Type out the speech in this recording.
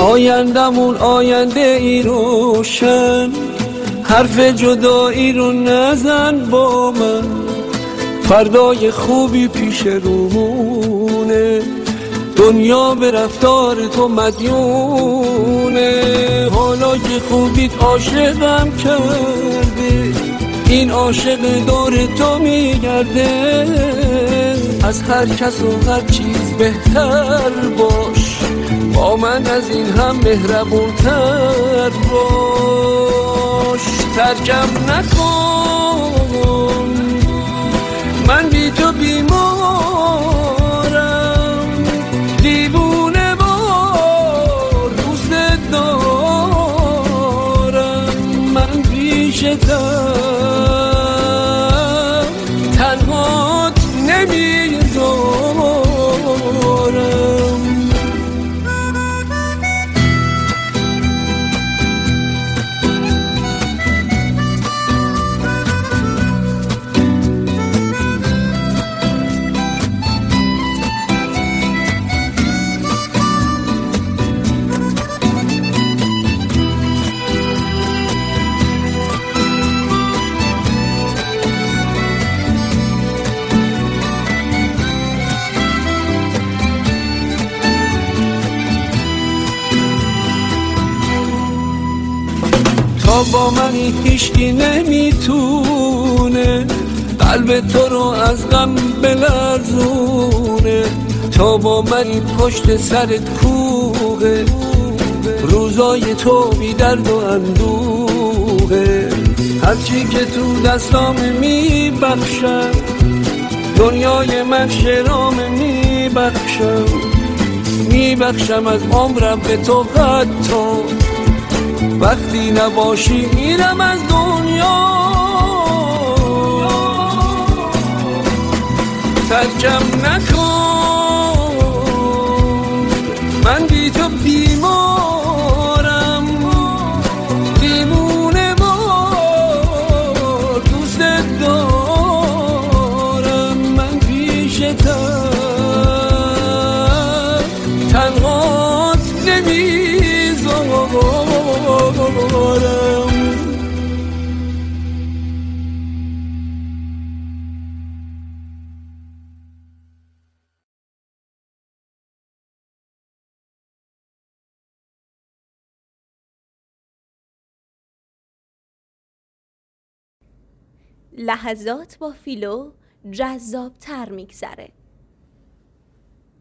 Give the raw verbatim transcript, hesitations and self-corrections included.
آیندمون آینده ای روشن، حرف جدایی رو نزن با من، فردای خوبی پیش رومونه، دنیا به رفتار تو مدیونه. حالا که خوبیت عاشقم کرده، این عاشق دور تو میگرده، از هر کس و هر چیز بهتر باش، با من از این هم مهربونتر باش. ترکم نکن، من بی تو بیمارم، دیوونه وار دوست دارم، من پیشتم تنهات نمیذارم. تا با منی هیچکی نمیتونه قلب تو رو از غم بلرزونه، تا با منی پشت سرت کوه، روزای تو بی درد و اندوه. هرچی که تو دستام میبخشم، دنیای من شرام میبخشم، میبخشم از عمرم به تو، حتی وقتی نباشی میرم از دنیا. ترکم نکن، من بی تو بیمارم، دیوونه وار دوست دارم، من پیشتم تنهات نمیذارم. لحظات با فیلو جذاب تر میگذره.